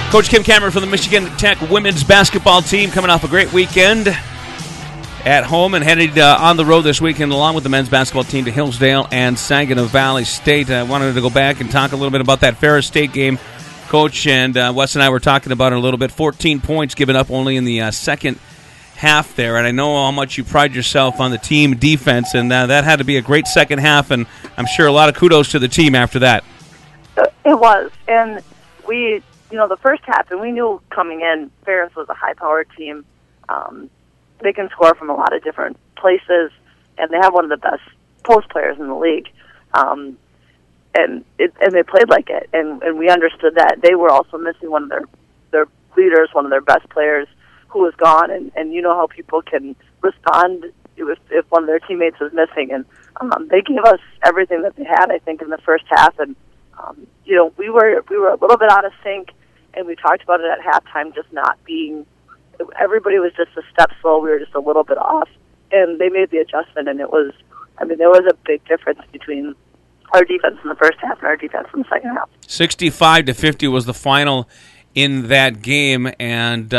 Coach Kim Cameron from the Michigan Tech women's basketball team coming off a great weekend at home and headed on the road this weekend along with the men's basketball team to Hillsdale and Saginaw Valley State. I wanted to go back and talk a little bit about that Ferris State game, Coach, and Wes and I were talking about it a little bit. 14 points given up only in the second half there, and I know how much you pride yourself on the team defense, and that had to be a great second half, and I'm sure a lot of kudos to the team after that. It was, and we... the first half, and we knew coming in, Ferris was a high-powered team. They can score from a lot of different places, and they have one of the best post players in the league. And they played like it, and we understood that. They were also missing one of their leaders, one of their best players, who was gone, and you know how people can respond if one of their teammates was missing. And they gave us everything that they had, I think, in the first half, and we were a little bit out of sync. And we talked about it at halftime, just not being, everybody was just a step slow. We were just a little bit off. And they made the adjustment, and there was a big difference between our defense in the first half and our defense in the second half. 65-50 was the final in that game. And,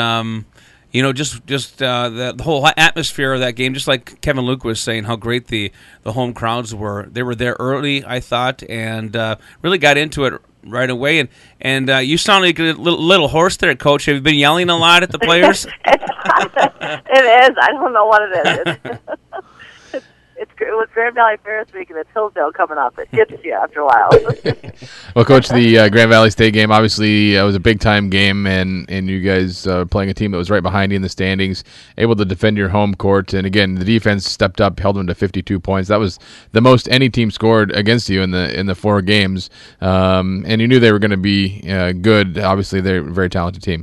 just the whole atmosphere of that game, just like Kevin Luke was saying, how great the home crowds were. They were there early, I thought, and really got into it right away, and you sound like a little hoarse there, Coach. Have you been yelling a lot at the players? It is. I don't know what it is. It was Grand Valley Ferris Week, and it's Hillsdale coming up. It gets you after a while. Well, Coach, the Grand Valley State game, obviously, was a big-time game, and you guys playing a team that was right behind you in the standings, able to defend your home court. And, again, the defense stepped up, held them to 52 points. That was the most any team scored against you in the 4 games. And you knew they were going to be good. Obviously, they're a very talented team.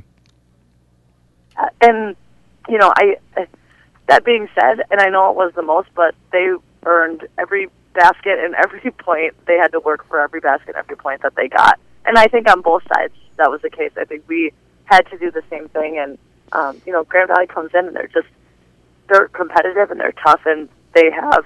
That being said, and I know it was the most, but they earned every basket and every point. They had to work for every basket, every point that they got. And I think on both sides that was the case. I think we had to do the same thing. And, Grand Valley comes in and they're competitive and they're tough, and they have,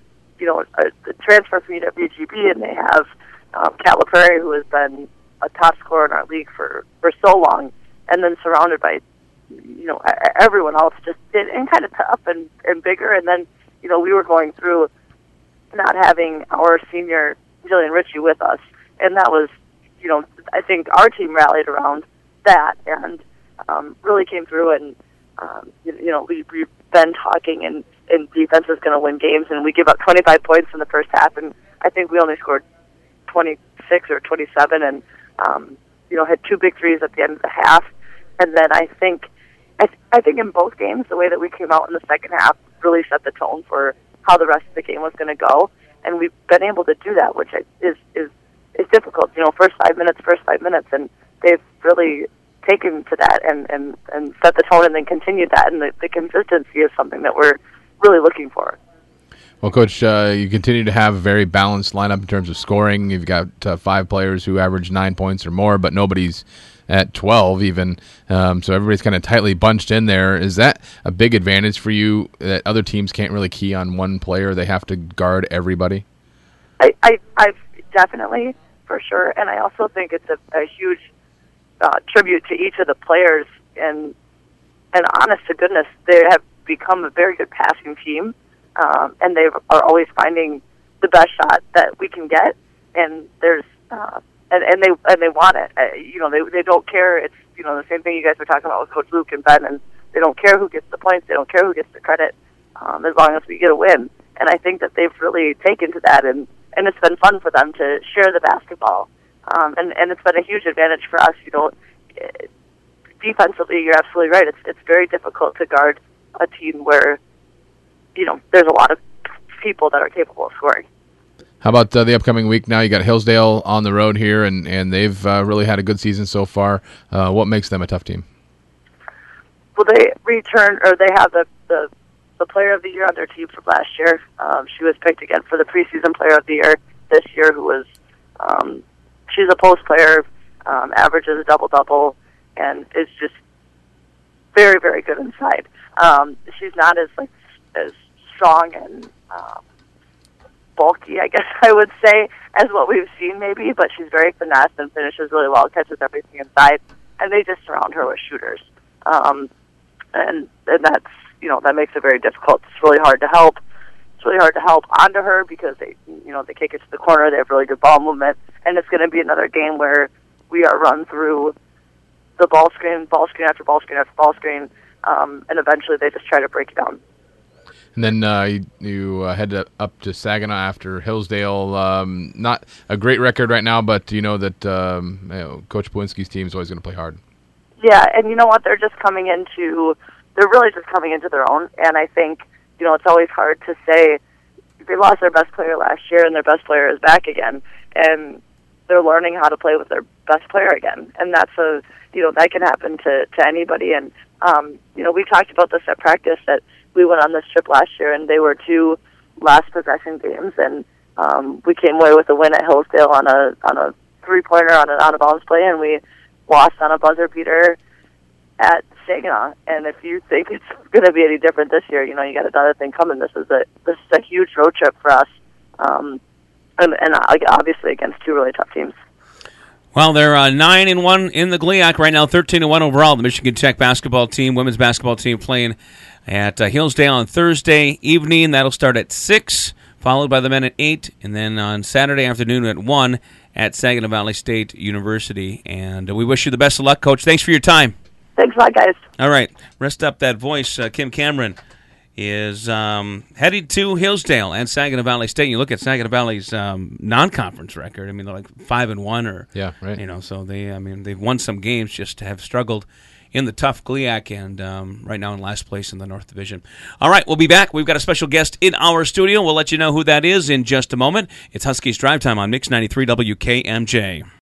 a transfer from UWGB, and they have Cat LaPrairie, who has been a top scorer in our league for so long, and then surrounded by everyone else just did, and kind of tough and bigger. And then, we were going through not having our senior Jillian Ritchie with us. And that was, I think our team rallied around that and really came through. And, we've been talking, and defense is going to win games. And we give up 25 points in the first half. And I think we only scored 26 or 27 and, had 2 big threes at the end of the half. And then I think in both games, the way that we came out in the second half really set the tone for how the rest of the game was going to go, and we've been able to do that, which is difficult. First 5 minutes, and they've really taken to that and set the tone, and then continued that, and the consistency is something that we're really looking for. Well, Coach, you continue to have a very balanced lineup in terms of scoring. You've got 5 players who average 9 points or more, but nobody's at 12 even, so everybody's kind of tightly bunched in there. Is that a big advantage for you that other teams can't really key on one player? They have to guard everybody? I've definitely, for sure, and I also think it's a huge tribute to each of the players, and honest to goodness, they have become a very good passing team, and they are always finding the best shot that we can get, and there's and they want it. They don't care. It's the same thing you guys were talking about with Coach Luke and Ben, and they don't care who gets the points. They don't care who gets the credit, as long as we get a win. And I think that they've really taken to that, and it's been fun for them to share the basketball. And it's been a huge advantage for us. Defensively, you're absolutely right. It's very difficult to guard a team where there's a lot of people that are capable of scoring. How about the upcoming week now? You got Hillsdale on the road here, and they've really had a good season so far. What makes them a tough team? Well, they have the player of the year on their team from last year. She was picked again for the preseason player of the year this year, who was, she's a post player, averages a double-double, and is just very, very good inside. She's not as strong and bulky, I guess I would say, as what we've seen maybe, but she's very finesse and finishes really well, catches everything inside. and they just surround her with shooters. And that's, that makes it very difficult. It's really hard to help. It's really hard to help onto her because they kick it to the corner. They have really good ball movement, and it's going to be another game where we are run through the ball screen after ball screen after ball screen, and eventually they just try to break it down. And then you head up to Saginaw after Hillsdale. Not a great record right now, but you know that Coach Bawinski's team is always going to play hard. Yeah, and you know what? They're really just coming into their own, and I think, it's always hard to say. They lost their best player last year, and their best player is back again, and they're learning how to play with their best player again, and that's that can happen to anybody. And we talked about this at practice, that we went on this trip last year, and they were 2 last possession games, and we came away with a win at Hillsdale on a 3-pointer on an out of bounds play, and we lost on a buzzer beater at Saginaw. And if you think it's going to be any different this year, you got another thing coming. This is a huge road trip for us, and obviously against 2 really tough teams. Well, they're 9-1 in the GLIAC right now, 13-1 overall. The Michigan Tech basketball team, women's basketball team, playing at Hillsdale on Thursday evening. That'll start at 6, followed by the men at 8, and then on Saturday afternoon at 1 at Saginaw Valley State University. And we wish you the best of luck, Coach. Thanks for your time. Thanks a lot, guys. All right. Rest up that voice. Kim Cameron is headed to Hillsdale and Saginaw Valley State. You look at Saginaw Valley's non-conference record. I mean, they're like 5-1, yeah, right. So they've won some games, just to have struggled in the tough GLIAC, and right now in last place in the North Division. All right, we'll be back. We've got a special guest in our studio. We'll let you know who that is in just a moment. It's Huskies Drive Time on Mix 93 WKMJ.